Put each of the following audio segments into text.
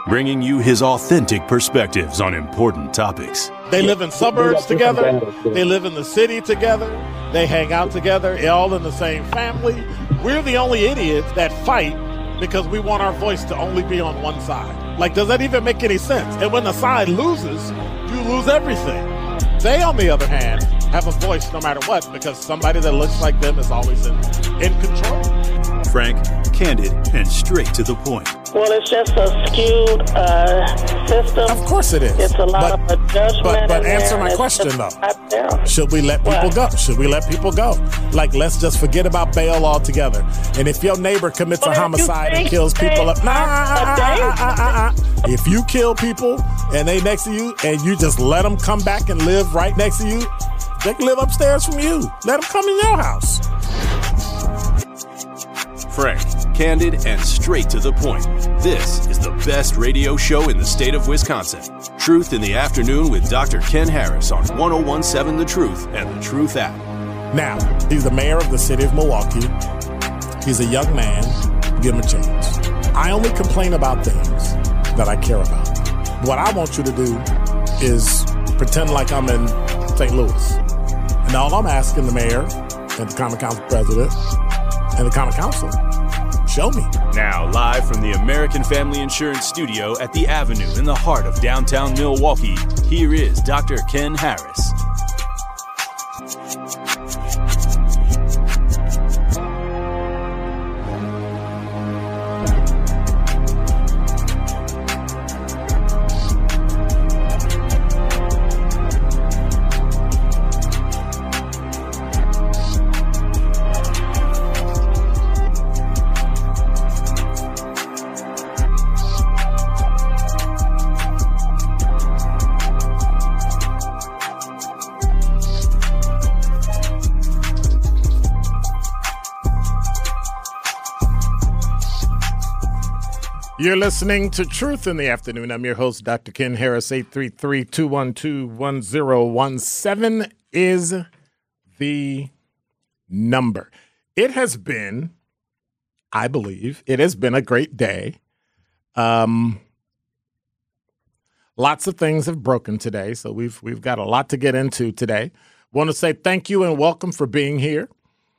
bringing you his authentic perspectives on important topics. They live in suburbs together. They live in the city together. They hang out together, all in the same family. We're the only idiots that fight because we want our voice to only be on one side. Like, does that even make any sense? And when the side loses, you lose everything. They, on the other hand, have a voice no matter what because somebody that looks like them is always in control. Frank, candid, and straight to the point. Well, it's just a skewed system. Of course it is. It's a lot of judgment. But answer my question, though. Should we let people go? Should we let people go? Like, let's just forget about bail altogether. And if your neighbor commits a homicide and kills people, if you kill people and they next to you and you just let them come back and live right next to you, they can live upstairs from you. Let them come in your house. Frank, candid, and straight to the point. This is the best radio show in the state of Wisconsin. Truth in the Afternoon with Dr. Ken Harris on 1017 The Truth and The Truth app. Now, he's the mayor of the city of Milwaukee. He's a young man. Give him a chance. I only complain about things that I care about. What I want you to do is pretend like I'm in St. Louis. And all I'm asking the mayor and the Common Council president and the Common Council, show me. Now, live from the American Family Insurance Studio at the Avenue in the heart of downtown Milwaukee, here is Dr. Ken Harris. You're listening to Truth in the Afternoon. I'm your host, Dr. Ken Harris. 833-212-1017 is the number. It has been, I believe, it has been a great day. Lots of things have broken today, so we've got a lot to get into today. Want to say thank you and welcome for being here.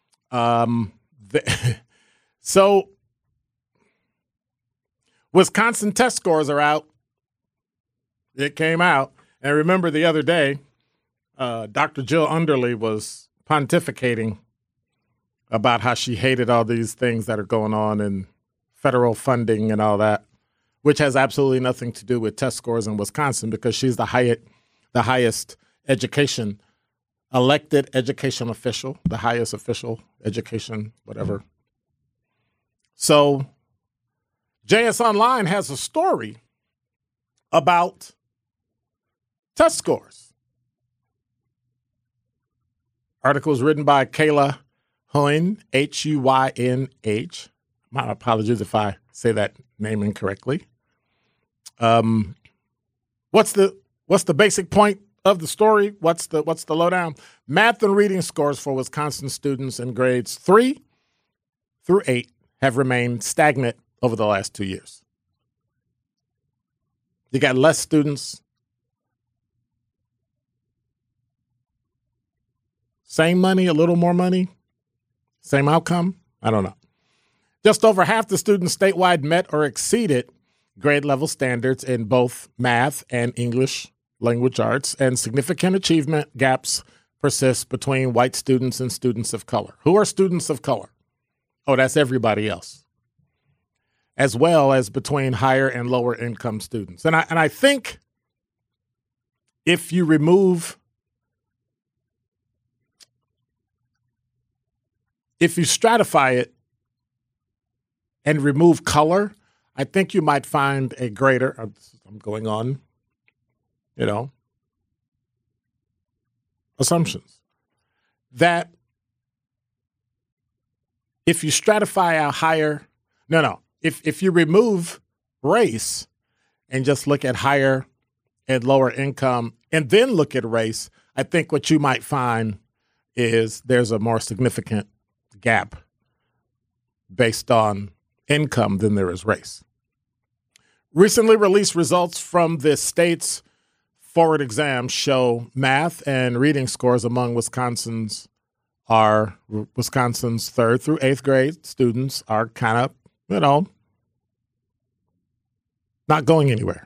Wisconsin test scores are out. It came out. And remember the other day, Dr. Jill Underly was pontificating about how she hated all these things that are going on in federal funding and all that, which has absolutely nothing to do with test scores in Wisconsin because she's the highest elected education official, the highest official education, whatever. So JS Online has a story about test scores. Article is written by Kayla Huynh, Huynh. My apologies if I say that name incorrectly. What's the basic point of the story? What's the lowdown? Math and reading scores for Wisconsin students in grades 3 through 8 have remained stagnant over the last 2 years. You got less students. Same money, a little more money. Same outcome? I don't know. Just over half the students statewide met or exceeded grade level standards in both math and English language arts, and significant achievement gaps persist between white students and students of color. Who are students of color? Oh, that's everybody else. As well as between higher and lower income students. And I think if you stratify it and remove color, I think you might find a greater, I'm going on, assumptions. That if you stratify a higher, If you remove race and just look at higher and lower income and then look at race, I think what you might find is there's a more significant gap based on income than there is race. Recently released results from the state's forward exams show math and reading scores among Wisconsin's 3rd through 8th grade students are kind of, not going anywhere.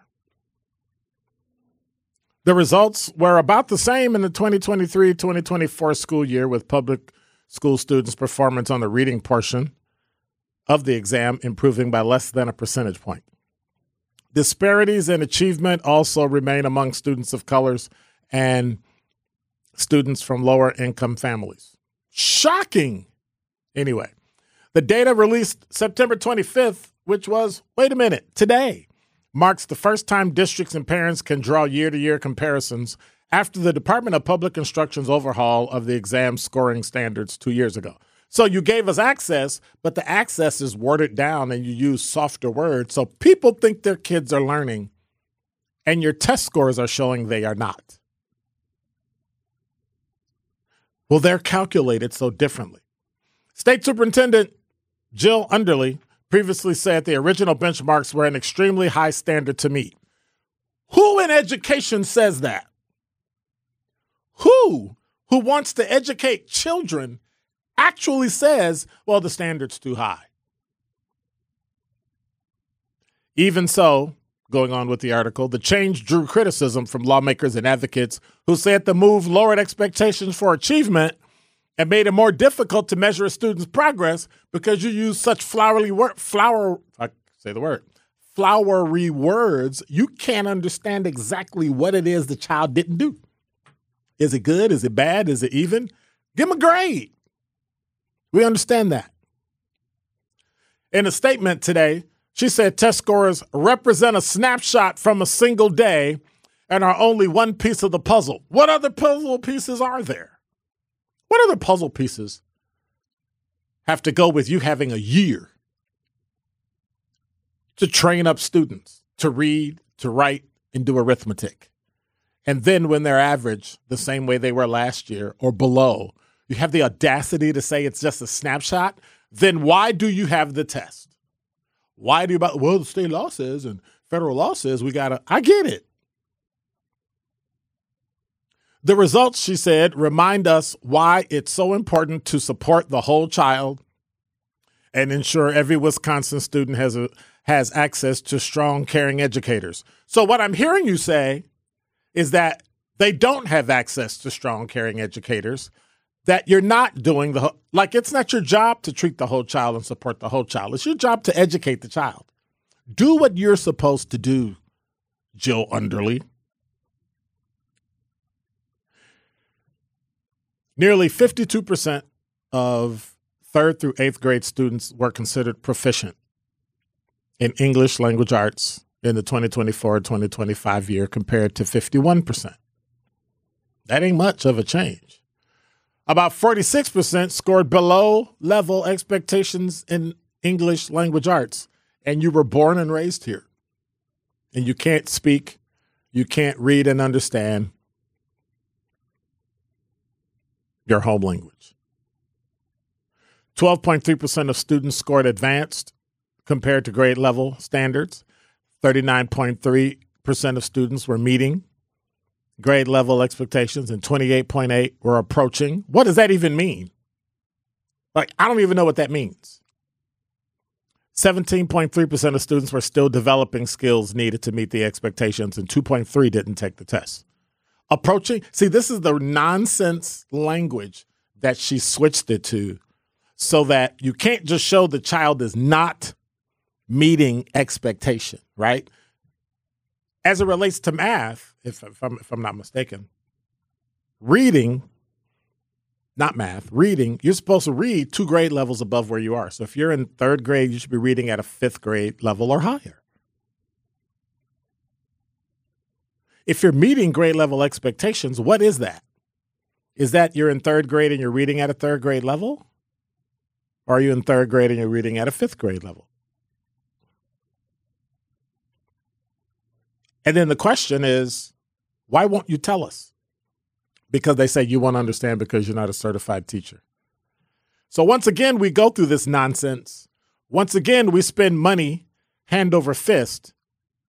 The results were about the same in the 2023-2024 school year, with public school students' performance on the reading portion of the exam improving by less than a percentage point. Disparities in achievement also remain among students of colors and students from lower income families. Shocking. Anyway, the data released September 25th, which was, today, marks the first time districts and parents can draw year-to-year comparisons after the Department of Public Instruction's overhaul of the exam scoring standards 2 years ago. So you gave us access, but the access is watered down and you use softer words. So people think their kids are learning, and your test scores are showing they are not. Well, they're calculated so differently. State Superintendent Jill Underly previously said the original benchmarks were an extremely high standard to meet. Who in education says that? Who wants to educate children actually says, well, the standard's too high? Even so, going on with the article, the change drew criticism from lawmakers and advocates who said the move lowered expectations for achievement and made it more difficult to measure a student's progress because you use such flowery words, you can't understand exactly what it is the child didn't do. Is it good? Is it bad? Is it even? Give them a grade. We understand that. In a statement today, she said test scores represent a snapshot from a single day and are only one piece of the puzzle. What other puzzle pieces are there? What other puzzle pieces have to go with you having a year to train up students to read, to write, and do arithmetic? And then when they're average, the same way they were last year or below, you have the audacity to say it's just a snapshot? Then why do you have the test? Why do you, the state law says and federal law says I get it. The results, she said, remind us why it's so important to support the whole child and ensure every Wisconsin student has access to strong, caring educators. So what I'm hearing you say is that they don't have access to strong, caring educators, that you're not doing it's not your job to treat the whole child and support the whole child. It's your job to educate the child. Do what you're supposed to do, Jill Underly. Nearly 52% of 3rd through 8th grade students were considered proficient in English language arts in the 2024-2025 year compared to 51%. That ain't much of a change. About 46% scored below level expectations in English language arts, and you were born and raised here. And you can't speak, you can't read and understand your home language. 12.3% of students scored advanced compared to grade level standards. 39.3% of students were meeting grade level expectations, and 28.8% were approaching. What does that even mean? I don't even know what that means. 17.3% of students were still developing skills needed to meet the expectations, and 2.3% didn't take the test. Approaching, see, this is the nonsense language that she switched it to so that you can't just show the child is not meeting expectation, right? As it relates to math, if I'm not mistaken, reading, not math, reading, you're supposed to read 2 grade levels above where you are. So if you're in 3rd grade, you should be reading at a 5th grade level or higher. If you're meeting grade level expectations, what is that? Is that you're in 3rd grade and you're reading at a 3rd grade level? Or are you in 3rd grade and you're reading at a 5th grade level? And then the question is, why won't you tell us? Because they say you won't understand because you're not a certified teacher. So once again, we go through this nonsense. Once again, we spend money hand over fist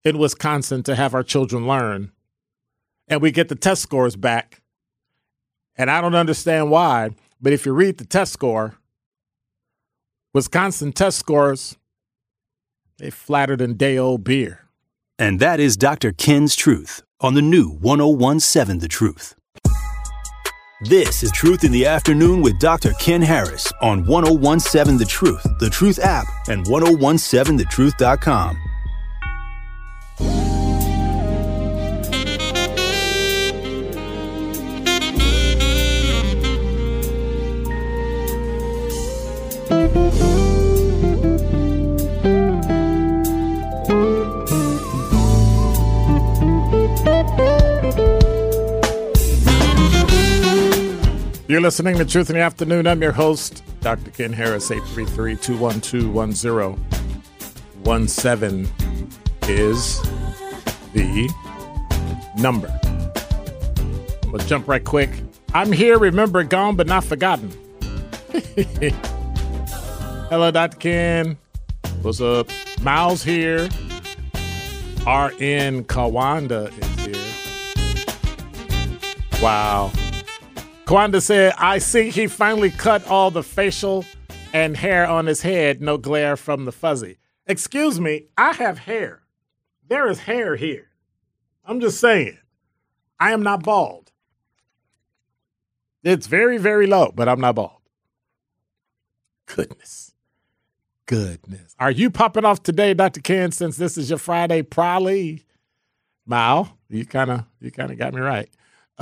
in Wisconsin to have our children learn, and we get the test scores back. And I don't understand why, but if you read the test score, Wisconsin test scores, they flatter than day-old beer. And that is Dr. Ken's Truth on the new 101.7 The Truth. This is Truth in the Afternoon with Dr. Ken Harris on 101.7 The Truth app, and 1017thetruth.com. You're listening to Truth in the Afternoon. I'm your host, Dr. Ken Harris. 833-212-1017 is the number. I'm going to jump right quick. I'm here, remember, gone, but not forgotten. Hello, Dr. Ken. What's up? Miles here. RN Kawanda is here. Wow. Kawanda said, I see he finally cut all the facial and hair on his head. No glare from the fuzzy. Excuse me, I have hair. There is hair here. I'm just saying. I am not bald. It's very, very low, but I'm not bald. Goodness. Are you popping off today, Dr. Ken, since this is your Friday? Probably. Mal, you kind of got me right.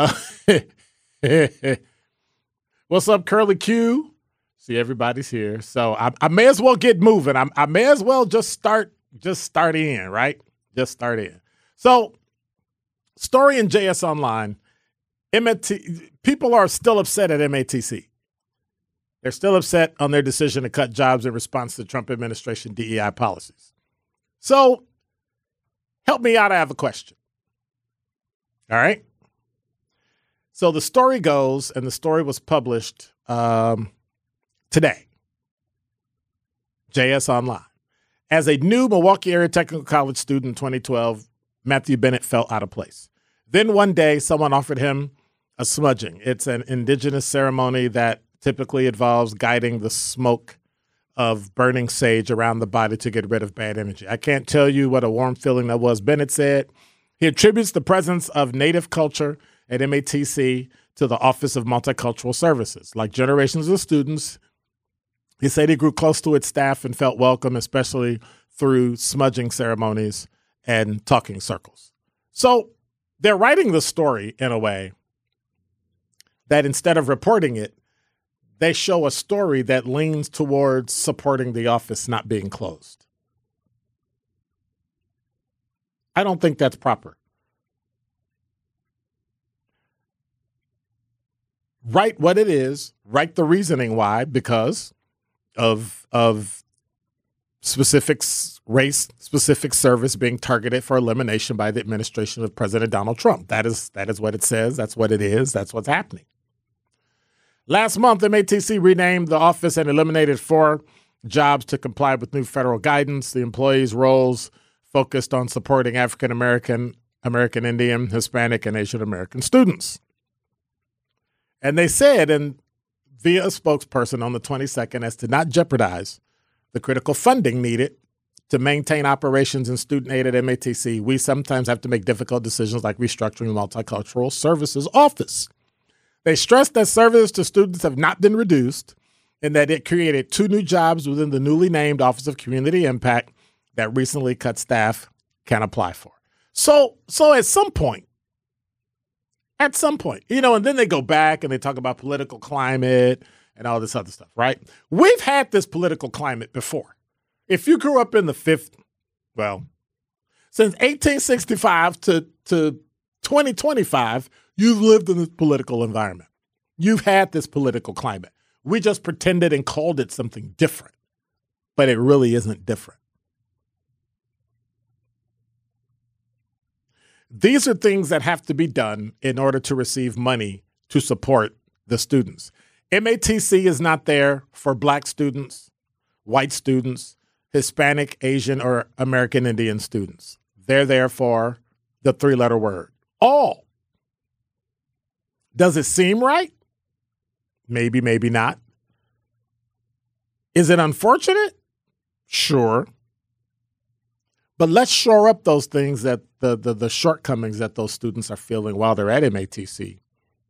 What's up, Curly Q? See, everybody's here. So I may as well get moving. I may as well just start in, right? Just start in. So, story in JS Online. People are still upset at MATC. They're still upset on their decision to cut jobs in response to the Trump administration DEI policies. So, help me out. I have a question. All right? So the story goes, and the story was published today. JS Online. As a new Milwaukee Area Technical College student in 2012, Matthew Bennett felt out of place. Then one day, someone offered him a smudging. It's an indigenous ceremony that typically involves guiding the smoke of burning sage around the body to get rid of bad energy. I can't tell you what a warm feeling that was. Bennett said he attributes the presence of Native culture at MATC to the Office of Multicultural Services. Like generations of students, he said he grew close to its staff and felt welcome, especially through smudging ceremonies and talking circles. So they're writing the story in a way that instead of reporting it, they show a story that leans towards supporting the office not being closed. I don't think that's proper. Write what it is, write the reasoning why, because of specific race, specific service being targeted for elimination by the administration of President Donald Trump. That is what it says. That's what it is. That's what's happening. Last month, MATC renamed the office and eliminated 4 jobs to comply with new federal guidance. The employees' roles focused on supporting African American, American Indian, Hispanic, and Asian American students. And they said, and via a spokesperson on the 22nd, as to not jeopardize the critical funding needed to maintain operations and student aid at MATC, we sometimes have to make difficult decisions like restructuring the Multicultural Services Office. They stressed that services to students have not been reduced and that it created 2 new jobs within the newly named Office of Community Impact that recently cut staff can apply for. So at some point, and then they go back and they talk about political climate and all this other stuff, right? We've had this political climate before. If you grew up in the since 1865 to 2025, you've lived in this political environment. You've had this political climate. We just pretended and called it something different, but it really isn't different. These are things that have to be done in order to receive money to support the students. MATC is not there for Black students, white students, Hispanic, Asian, or American Indian students. They're there for the three-letter word, all. Does it seem right? Maybe, maybe not. Is it unfortunate? Sure. But let's shore up those things, that the shortcomings that those students are feeling while they're at MATC,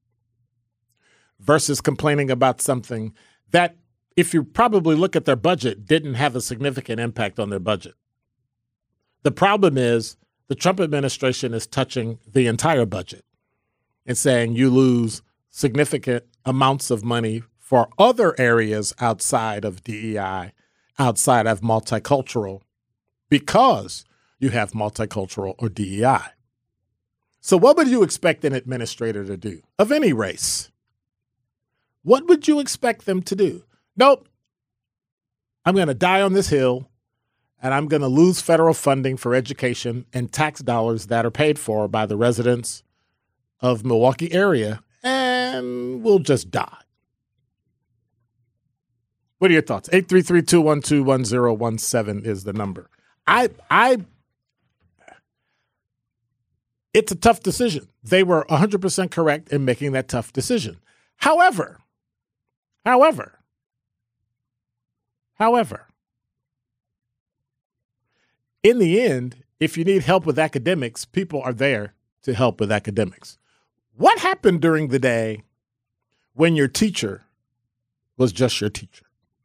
versus complaining about something that, if you probably look at their budget, didn't have a significant impact on their budget. The problem is the Trump administration is touching the entire budget and saying you lose significant amounts of money for other areas outside of DEI, outside of multicultural, because you have multicultural or DEI. So what would you expect an administrator to do of any race? What would you expect them to do? Nope. I'm going to die on this hill, and I'm going to lose federal funding for education and tax dollars that are paid for by the residents of Milwaukee area, and we'll just die. What are your thoughts? 833-212-1017 is the number. It's a tough decision. They were 100% correct in making that tough decision. However, in the end, if you need help with academics, people are there to help with academics. What happened during the day when your teacher was just your teacher?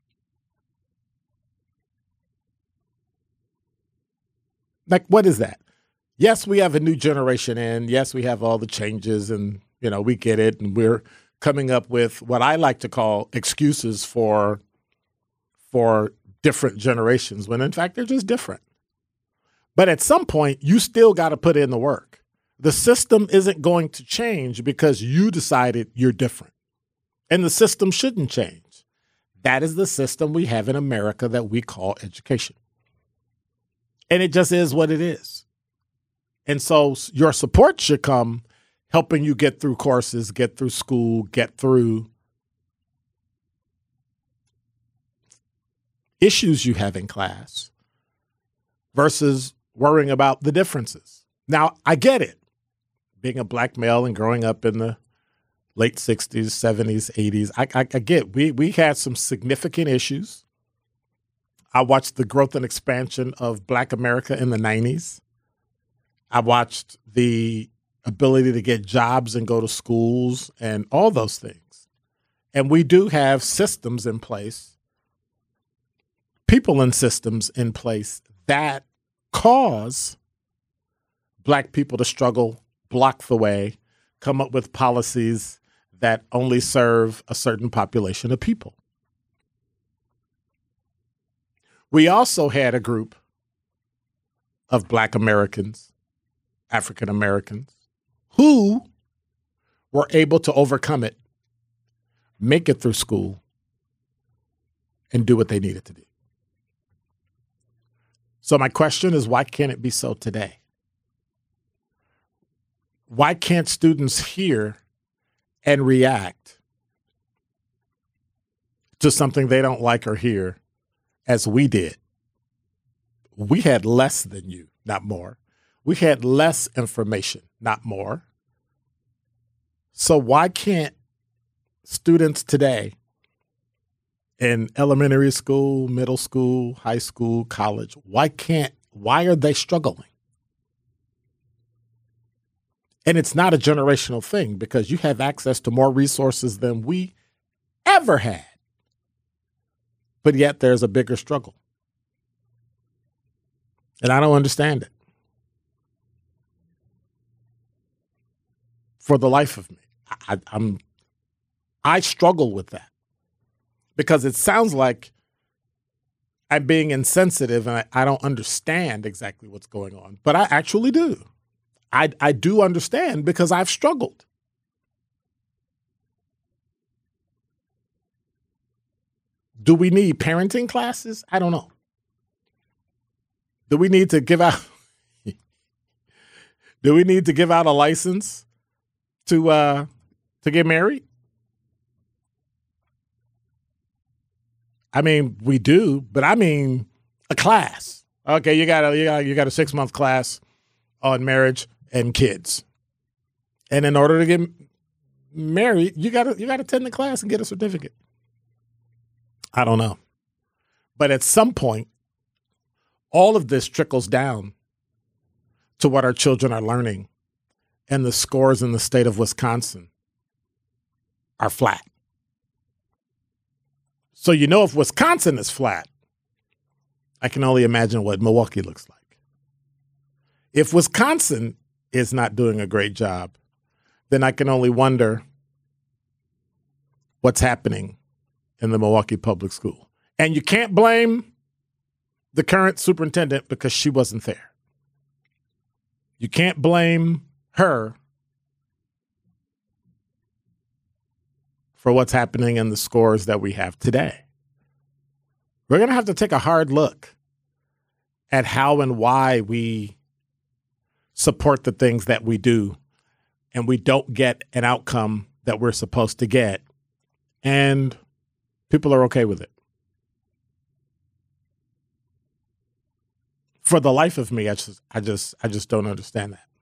Like, what is that? Yes, we have a new generation in. Yes, we have all the changes, and, we get it. And we're coming up with what I like to call excuses for different generations, when in fact they're just different. But at some point, you still got to put in the work. The system isn't going to change because you decided you're different. And the system shouldn't change. That is the system we have in America that we call education. And it just is what it is. And so your support should come helping you get through courses, get through school, get through issues you have in class versus worrying about the differences. Now, I get it. Being a black male and growing up in the late 60s, 70s, 80s, I get we had some significant issues. I watched the growth and expansion of Black America in the 90s. I watched the ability to get jobs and go to schools and all those things. And we do have systems in place, people and systems in place that cause Black people to struggle, block the way, come up with policies that only serve a certain population of people. We also had a group of Black Americans, African Americans, who were able to overcome it, make it through school, and do what they needed to do. So my question is, why can't it be so today? Why can't students hear and react to something they don't like or hear as we did? We had less than you, not more. We had less information, not more. So why can't students today in elementary school, middle school, high school, college, why are they struggling? And it's not a generational thing, because you have access to more resources than we ever had. But yet there's a bigger struggle. And I don't understand it. For the life of me. I struggle with that, because it sounds like I'm being insensitive and I don't understand exactly what's going on. But I actually do. I do understand, because I've struggled. Do we need parenting classes? I don't know. Do we need to give out a license to get married? I mean, we do, but I mean a class. Okay, you got a 6-month class on marriage and kids. And in order to get married, you gotta attend the class and get a certificate. I don't know. But at some point, all of this trickles down to what our children are learning. And the scores in the state of Wisconsin are flat. So if Wisconsin is flat, I can only imagine what Milwaukee looks like. If Wisconsin is not doing a great job, then I can only wonder what's happening in the Milwaukee Public School. And you can't blame the current superintendent because she wasn't there. You can't blame her for what's happening in the scores that we have today. We're going to have to take a hard look at how and why we support the things that we do and we don't get an outcome that we're supposed to get, and people are okay with it. For the life of me, I just don't understand that.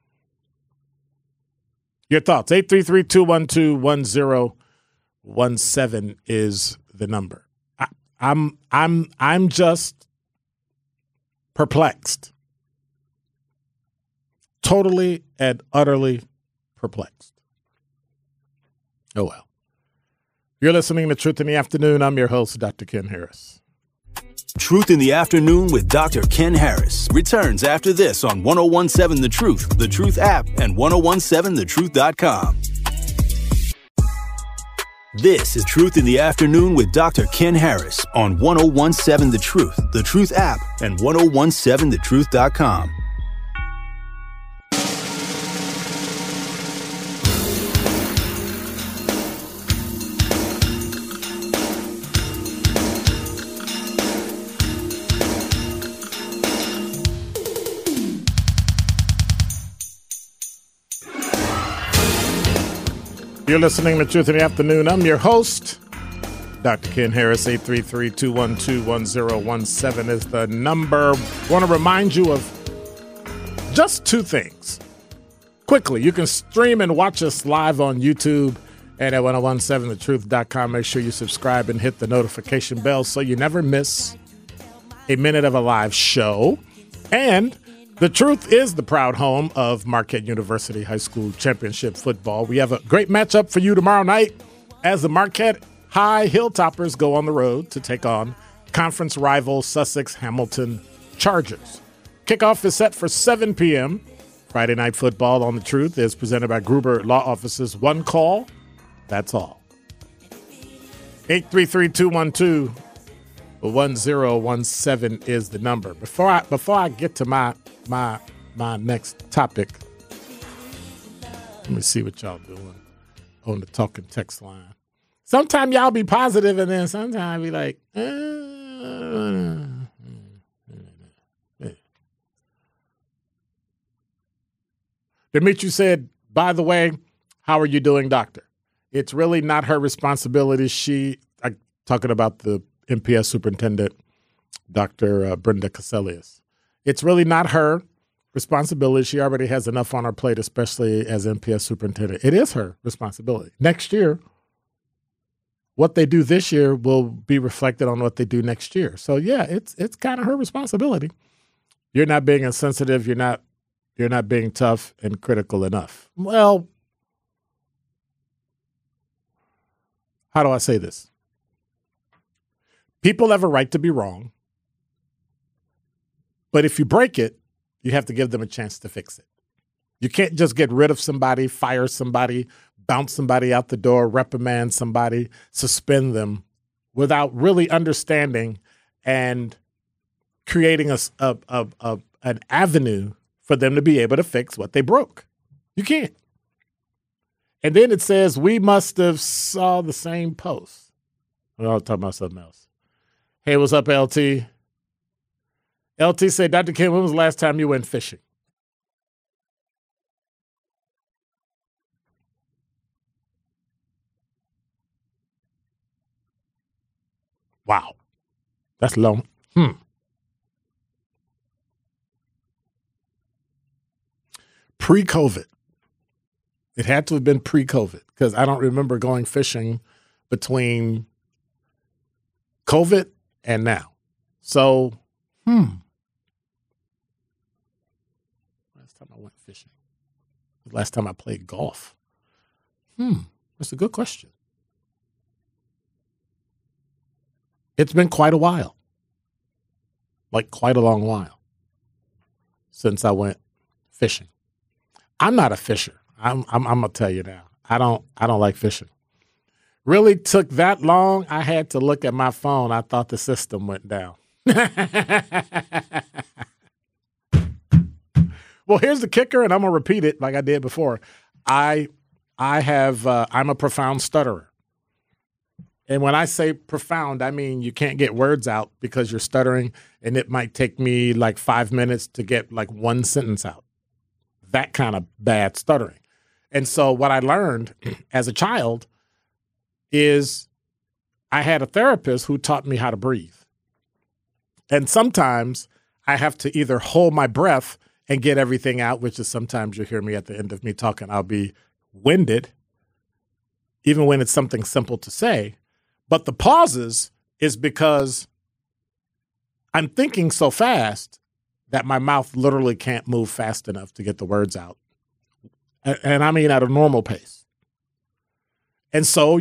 Your thoughts, 833-212-1017 is the number. I'm just perplexed. Totally and utterly perplexed. Oh well. You're listening to Truth in the Afternoon. I'm your host, Dr. Ken Harris. Truth in the Afternoon with Dr. Ken Harris returns after this on 1017 The Truth app, and 1017thetruth.com. This is Truth in the Afternoon with Dr. Ken Harris on 1017 The Truth app, and 1017thetruth.com. You're listening to Truth in the Afternoon. I'm your host, Dr. Ken Harris. 833-212-1017 is the number. I want to remind you of just two things. Quickly, you can stream and watch us live on YouTube and at 1017thetruth.com. Make sure you subscribe and hit the notification bell so you never miss a minute of a live show. And The Truth is the proud home of Marquette University High School Championship football. We have a great matchup for you tomorrow night as the Marquette High Hilltoppers go on the road to take on conference rival Sussex Hamilton Chargers. Kickoff is set for 7 p.m. Friday Night Football on The Truth is presented by Gruber Law Offices. One call, that's all. 833-212-1017 is the number. Before I get to my next topic, let me see what y'all doing on the talking text line. Sometimes y'all be positive, and then sometimes be like, Demetri said, by the way, how are you doing, doctor? It's really not her responsibility. I'm talking about the MPS superintendent, Dr. Brenda Cassellius. It's really not her responsibility. She already has enough on her plate, especially as MPS superintendent. It is her responsibility. Next year, what they do this year will be reflected on what they do next year. So yeah, it's kind of her responsibility. You're not being insensitive. You're not being tough and critical enough. Well, how do I say this? People have a right to be wrong. But if you break it, you have to give them a chance to fix it. You can't just get rid of somebody, fire somebody, bounce somebody out the door, reprimand somebody, suspend them without really understanding and creating an avenue for them to be able to fix what they broke. You can't. And then it says, we must have saw the same post. I'll talk about something else. Hey, what's up, LT? LT said, Dr. Ken, when was the last time you went fishing? Wow. That's long. pre-COVID. It had to have been pre-COVID because I don't remember going fishing between COVID and now. So, last time I went fishing. Last time I played golf. That's a good question. It's been quite a while. Like quite a long while since I went fishing. I'm not a fisher. I'm gonna tell you now. I don't like fishing. Really took that long. I had to look at my phone. I thought the system went down. Well, here's the kicker, and I'm gonna repeat it like I did before. I'm a profound stutterer. And when I say profound, I mean you can't get words out because you're stuttering, and it might take me like 5 minutes to get like one sentence out. That kind of bad stuttering. And so what I learned as a child is I had a therapist who taught me how to breathe. And sometimes I have to either hold my breath and get everything out, which is sometimes you hear me at the end of me talking, I'll be winded, even when it's something simple to say. But the pauses is because I'm thinking so fast that my mouth literally can't move fast enough to get the words out. And I mean at a normal pace. And so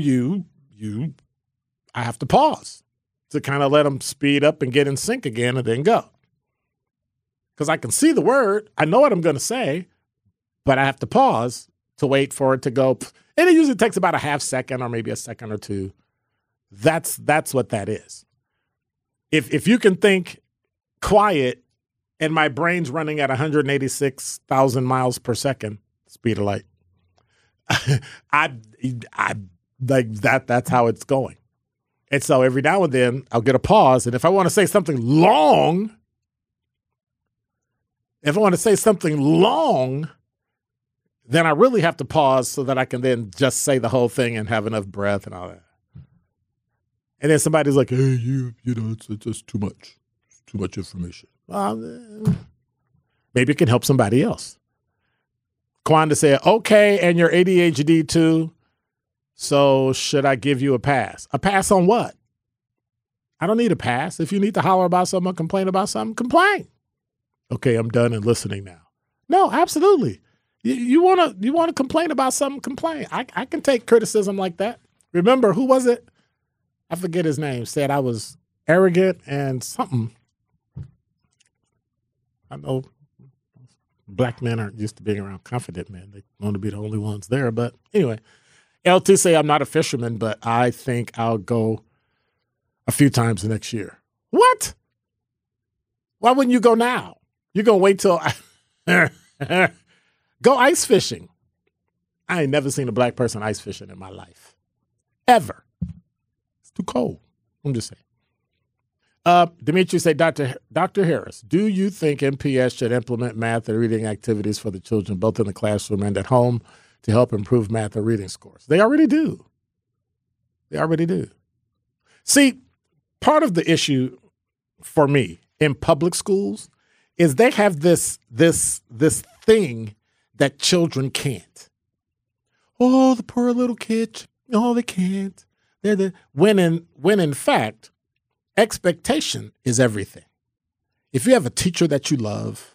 I have to pause to kind of let them speed up and get in sync again and then go. Because I can see the word, I know what I'm going to say, but I have to pause to wait for it to go. And it usually takes about a half second or maybe a second or two. That's what that is. If you can think quiet and my brain's running at 186,000 miles per second, speed of light, I like that. That's how it's going. And so every now and then I'll get a pause. And if I want to say something long, then I really have to pause so that I can then just say the whole thing and have enough breath and all that. And then somebody's like, hey, you know, it's just too much. It's too much information. Maybe it can help somebody else. Kwanda said, okay, and you're ADHD too, so should I give you a pass? A pass on what? I don't need a pass. If you need to holler about something or complain about something, complain. Okay, I'm done and listening now. No, absolutely. You want to complain about something, complain. I can take criticism like that. Remember, who was it? I forget his name, said I was arrogant and something. I know black men aren't used to being around confident men. They want to be the only ones there. But anyway, LT say I'm not a fisherman, but I think I'll go a few times the next year. What? Why wouldn't you go now? You're going to wait till go ice fishing. I ain't never seen a black person ice fishing in my life. Ever. Too cold. I'm just saying. Dimitri say, Dr. Harris, do you think MPS should implement math and reading activities for the children, both in the classroom and at home, to help improve math and reading scores? They already do. See, part of the issue for me in public schools is they have this thing that children can't. Oh, the poor little kid. Oh, they can't. When in fact, expectation is everything. If you have a teacher that you love,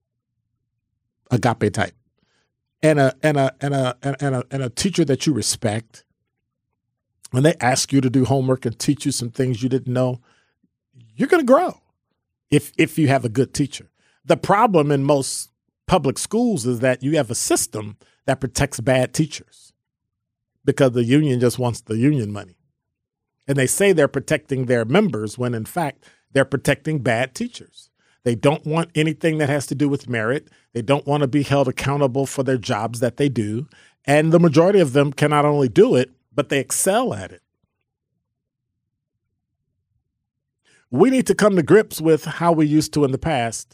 agape type, and a teacher that you respect, when they ask you to do homework and teach you some things you didn't know, you're going to grow if you have a good teacher. The problem in most public schools is that you have a system that protects bad teachers because the union just wants the union money. And they say they're protecting their members when, in fact, they're protecting bad teachers. They don't want anything that has to do with merit. They don't want to be held accountable for their jobs that they do. And the majority of them can not only do it, but they excel at it. We need to come to grips with how we used to in the past.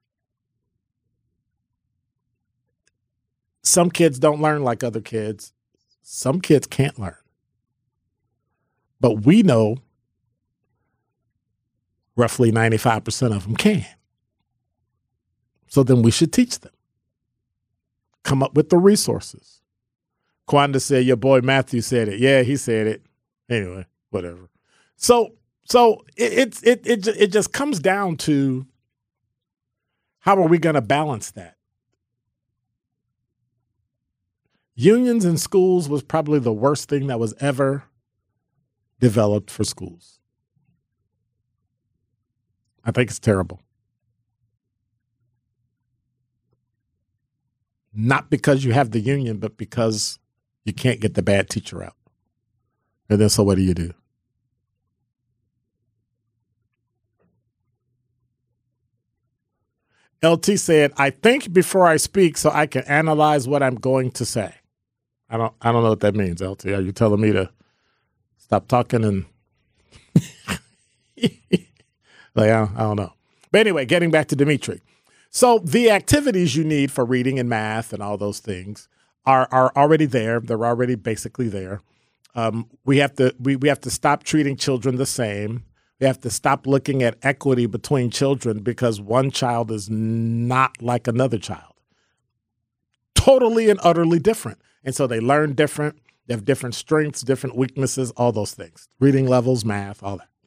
Some kids don't learn like other kids. Some kids can't learn. But we know roughly 95% of them can. So then we should teach them. come up with the resources. Quanda said, your boy Matthew said it. Yeah, he said it. Anyway, whatever. So it just comes down to how are we going to balance that? Unions in schools was probably the worst thing that was ever developed for schools. I think it's terrible. Not because you have the union, but because you can't get the bad teacher out. And then so what do? LT said, I think before I speak so I can analyze what I'm going to say. I don't know what that means, LT. Are you telling me to stop talking and like I don't know. But anyway, getting back to Dimitri. So the activities you need for reading and math and all those things are already there. They're already basically there. We have to stop treating children the same. We have to stop looking at equity between children because one child is not like another child. Totally and utterly different. And so they learn different. They have different strengths, different weaknesses, all those things. Reading levels, math, all that.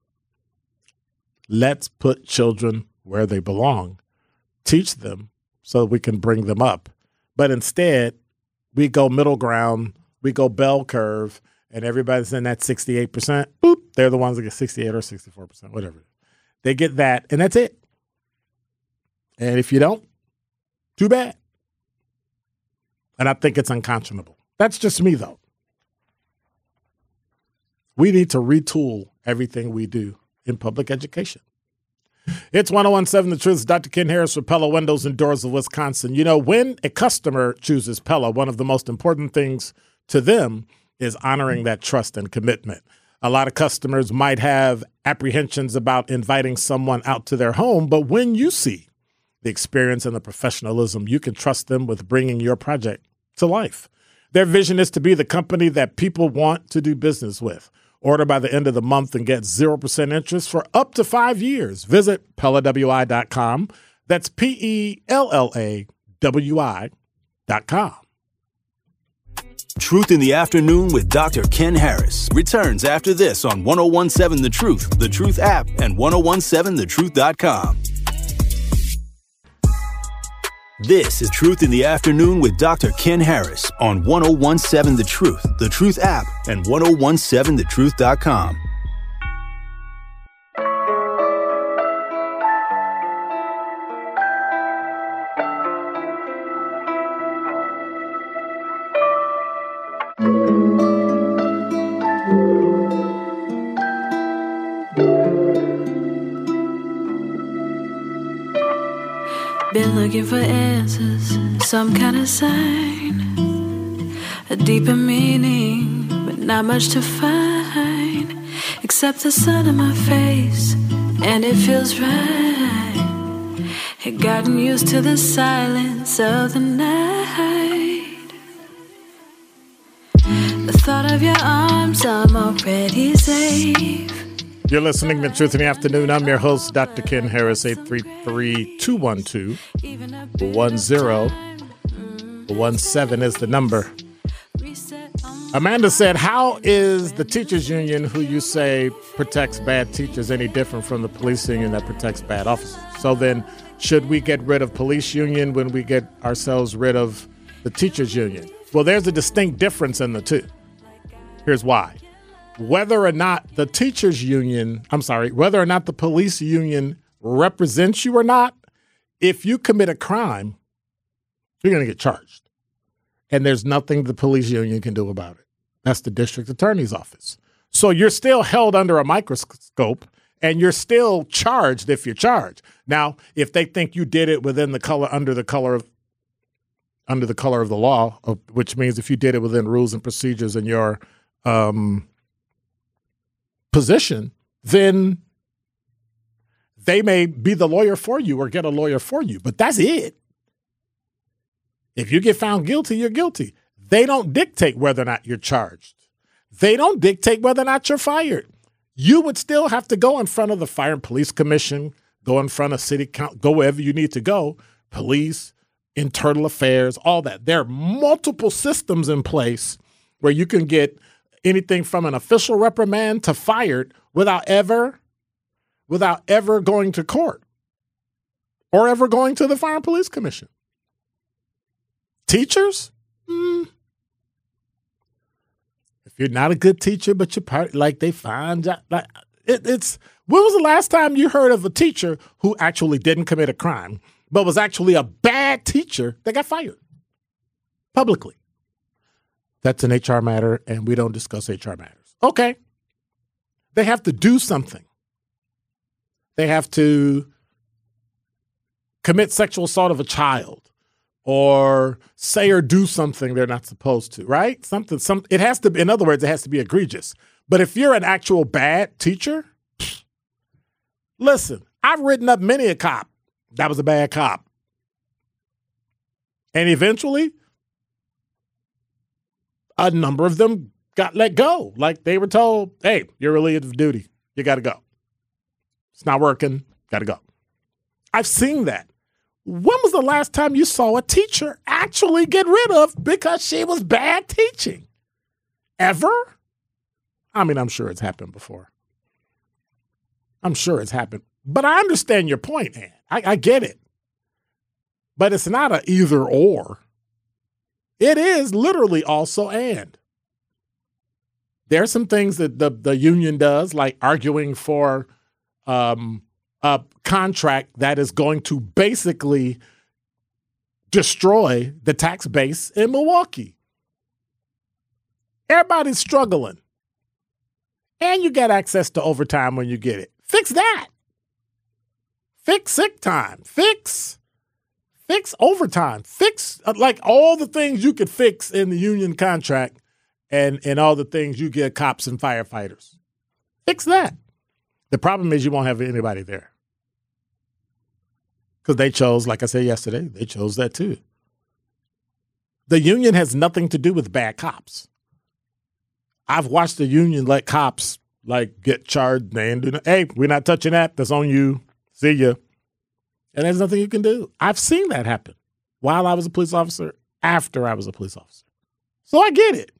Let's put children where they belong. Teach them so we can bring them up. But instead, we go middle ground, we go bell curve, and everybody's in that 68%. Boop, they're the ones that get 68 or 64%, whatever. They get that, and that's it. And if you don't, too bad. And I think it's unconscionable. That's just me, though. We need to retool everything we do in public education. It's 1017 The Truth. Dr. Ken Harris for Pella Windows and Doors of Wisconsin. You know, when a customer chooses Pella, one of the most important things to them is honoring that trust and commitment. A lot of customers might have apprehensions about inviting someone out to their home, but when you see the experience and the professionalism, you can trust them with bringing your project to life. Their vision is to be the company that people want to do business with. Order by the end of the month and get 0% interest for up to 5 years. Visit PellaWI.com. That's PellaWI.com. Truth in the Afternoon with Dr. Ken Harris returns after this on 1017 The Truth, The Truth app, and 1017thetruth.com. This is Truth in the Afternoon with Dr. Ken Harris on 1017 The Truth, The Truth app, and 1017thetruth.com. Been looking for answers, some kind of sign, a deeper meaning, but not much to find, except the sun in my face, and it feels right. Had gotten used to the silence of the night. The thought of your arms, I'm already safe. You're listening to Truth in the Afternoon. I'm your host, Dr. Ken Harris, 833-212-1017 is the number. Amanda said, how is the teachers union, who you say protects bad teachers, any different from the police union that protects bad officers? So then, should we get rid of police union when we get ourselves rid of the teachers union? Well, there's a distinct difference in the two. Here's why. Whether or not the teachers union, whether or not the police union represents you or not, if you commit a crime, you're going to get charged. And there's nothing the police union can do about it. That's the district attorney's office. So you're still held under a microscope and you're still charged if you're charged. Now, if they think you did it within the color, under the color of the law, which means if you did it within rules and procedures in your position, then they may be the lawyer for you or get a lawyer for you. But that's it. If you get found guilty, you're guilty. They don't dictate whether or not you're charged. They don't dictate whether or not you're fired. You would still have to go in front of the Fire and Police Commission, go in front of City Council, go wherever you need to go, police, internal affairs, all that. There are multiple systems in place where you can get anything from an official reprimand to fired without ever going to court or ever going to the Fire and Police Commission. Teachers? If you're not a good teacher, but you're they find out. It's when was the last time you heard of a teacher who actually didn't commit a crime, but was actually a bad teacher that got fired publicly? That's an HR matter, and we don't discuss HR matters. Okay. They have to do something. They have to commit sexual assault of a child or say or do something they're not supposed to, right? It has to be, in other words, it has to be egregious. But if you're an actual bad teacher, listen, I've written up many a cop that was a bad cop. And eventually, a number of them got let go. Like they were told, hey, you're relieved of duty. You got to go. It's not working. Got to go. I've seen that. When was the last time you saw a teacher actually get rid of because she was bad teaching? Ever? I mean, I'm sure it's happened before. I'm sure it's happened. But I understand your point, Ann. I get it. But it's not an either or. It is literally also and. There are some things that the union does, like arguing for a contract that is going to basically destroy the tax base in Milwaukee. Everybody's struggling. And you get access to overtime when you get it. Fix that. Fix sick time. Fix overtime. Fix like all the things you could fix in the union contract and all the things you get cops and firefighters. Fix that. The problem is you won't have anybody there. Because they chose, like I said yesterday, they chose that too. The union has nothing to do with bad cops. I've watched the union let cops get charged and hey, we're not touching that. That's on you. See ya. And there's nothing you can do. I've seen that happen while I was a police officer, after I was a police officer. So I get it.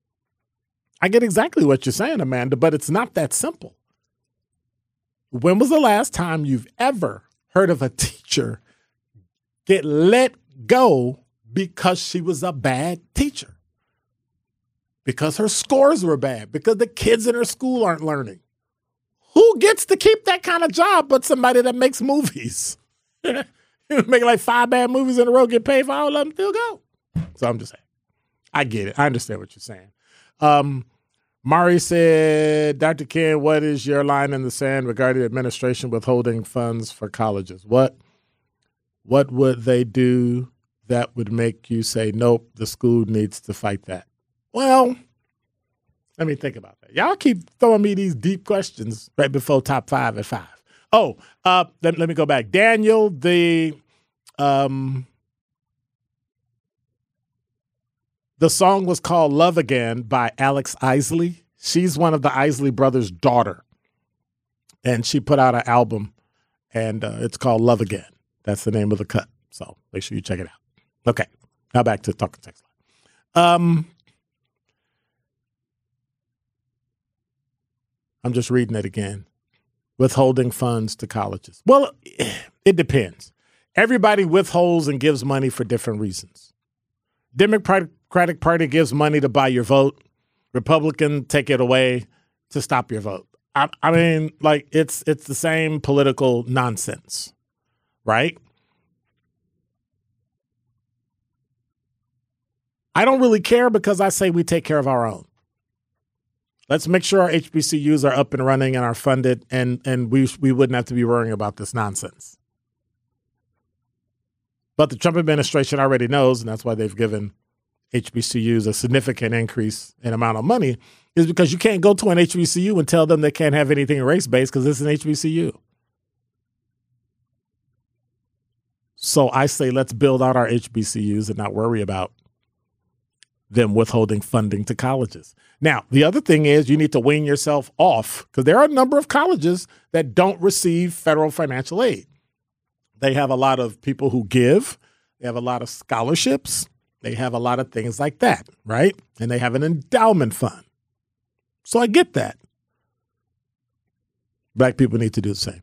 I get exactly what you're saying, Amanda, but it's not that simple. When was the last time you've ever heard of a teacher get let go because she was a bad teacher? Because her scores were bad, because the kids in her school aren't learning. Who gets to keep that kind of job but somebody that makes movies? Make like 5 bad movies in a row, get paid for all of them, still go. So I'm just saying. I get it. I understand what you're saying. Mari said, Dr. Ken, what is your line in the sand regarding administration withholding funds for colleges? What would they do that would make you say, nope, the school needs to fight that? Well, let me think about that. Y'all keep throwing me these deep questions right before top 5 at 5. Oh, let me go back. Daniel, the song was called Love Again by Alex Isley. She's one of the Isley brothers' daughter. And she put out an album, and it's called Love Again. That's the name of the cut. So make sure you check it out. Okay, now back to Talking Text Line. I'm just reading it again. Withholding funds to colleges. Well, it depends. Everybody withholds and gives money for different reasons. Democratic Party gives money to buy your vote. Republican take it away to stop your vote. I mean, it's the same political nonsense, right? I don't really care because I say we take care of our own. Let's make sure our HBCUs are up and running and are funded, and we wouldn't have to be worrying about this nonsense. But the Trump administration already knows, and that's why they've given HBCUs a significant increase in amount of money, is because you can't go to an HBCU and tell them they can't have anything race-based because it's an HBCU. So I say let's build out our HBCUs and not worry about them withholding funding to colleges. Now, the other thing is you need to wean yourself off because there are a number of colleges that don't receive federal financial aid. They have a lot of people who give. They have a lot of scholarships. They have a lot of things like that, right? And they have an endowment fund. So I get that. Black people need to do the same.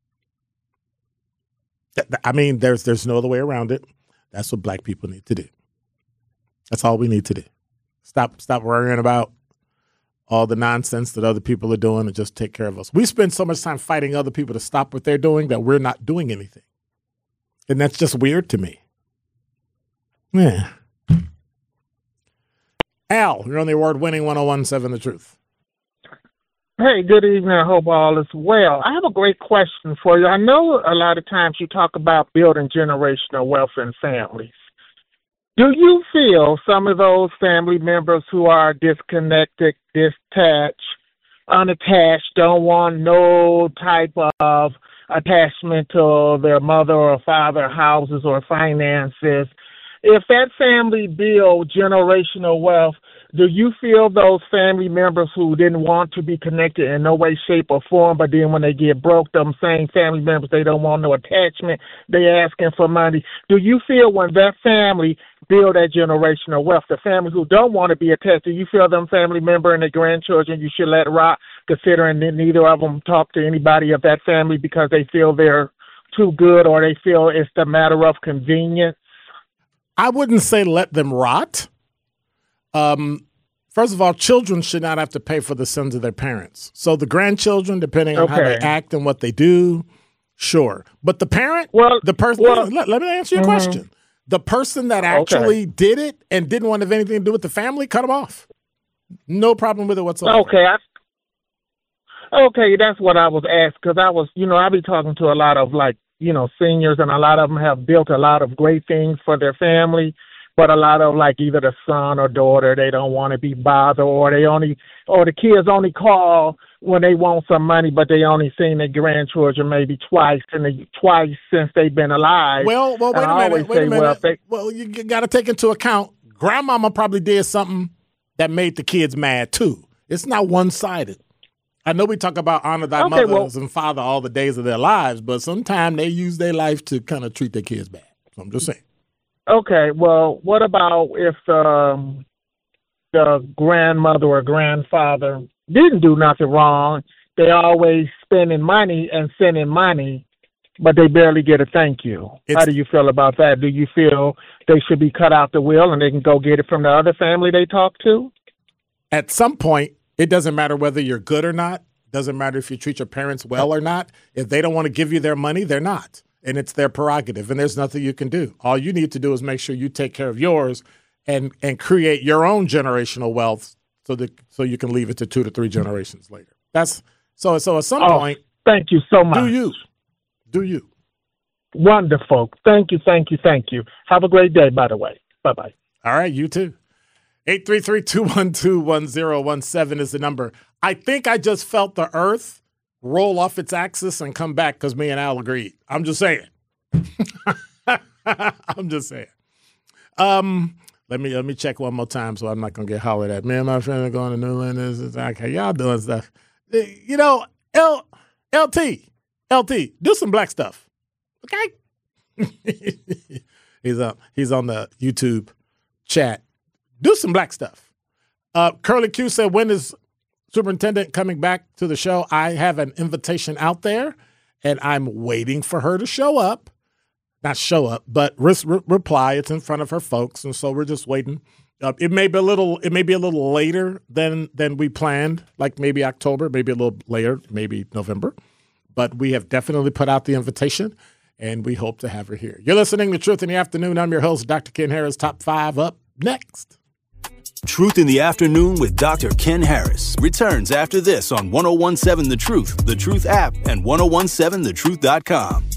I mean, there's no other way around it. That's what black people need to do. That's all we need to do. Stop worrying about all the nonsense that other people are doing and just take care of us. We spend so much time fighting other people to stop what they're doing that we're not doing anything. And that's just weird to me. Yeah. Al, you're on the award-winning 1017 The Truth. Hey, good evening. I hope all is well. I have a great question for you. I know a lot of times you talk about building generational wealth in families. Do you feel some of those family members who are disconnected, detached, unattached, don't want no type of attachment to their mother or father, houses or finances, if that family build generational wealth, do you feel those family members who didn't want to be connected in no way, shape, or form, but then when they get broke, them same family members, they don't want no attachment, they asking for money. Do you feel when that family build that generational wealth, the family who don't want to be attached, do you feel them family member and their grandchildren you should let rock, considering that neither of them talk to anybody of that family because they feel they're too good or they feel it's the matter of convenience? I wouldn't say let them rot. First of all, children should not have to pay for the sins of their parents. So the grandchildren, depending on how they act and what they do, sure. But the parent, the person, let me answer your question. The person that actually did it and didn't want to have anything to do with the family, cut them off. No problem with it whatsoever. Okay, that's what I was asked because I was, I be talking to a lot of seniors, and a lot of them have built a lot of great things for their family. But a lot of either the son or daughter, they don't want to be bothered, or the kids only call when they want some money, but they only seen their grandchildren maybe twice since they've been alive. Well, wait a minute. Well, you got to take into account grandmama probably did something that made the kids mad too. It's not one-sided. I know we talk about honor thy mothers and father all the days of their lives, but sometimes they use their life to kind of treat their kids bad. So I'm just saying. Okay, well, what about if the grandmother or grandfather didn't do nothing wrong? They always spending money and sending money, but they barely get a thank you. How do you feel about that? Do you feel they should be cut out the will and they can go get it from the other family they talk to? At some point, it doesn't matter whether you're good or not. Doesn't matter if you treat your parents well or not. If they don't want to give you their money, they're not. And it's their prerogative, and there's nothing you can do. All you need to do is make sure you take care of yours and create your own generational wealth so you can leave it to 2 to 3 generations later. That's so at some point. Thank you so much. Do you? Wonderful. Thank you. Have a great day, by the way. Bye-bye. All right, you too. 833-212-1017 is the number. I think I just felt the earth roll off its axis and come back because me and Al agreed. I'm just saying. Let me check one more time so I'm not going to get hollered at. Me and my friend are going to Newland. Okay, y'all doing stuff. LT, do some black stuff. Okay? He's on the YouTube chat. Do some black stuff. Curly Q said, when is Superintendent coming back to the show? I have an invitation out there, and I'm waiting for her to show up. Not show up, but reply. It's in front of her folks, and so we're just waiting. It may be a little later than we planned, like maybe October, maybe a little later, maybe November. But we have definitely put out the invitation, and we hope to have her here. You're listening to Truth in the Afternoon. I'm your host, Dr. Ken Harris. Top 5 up next. Truth in the Afternoon with Dr. Ken Harris returns after this on 1017 The Truth, The Truth app, and 1017thetruth.com.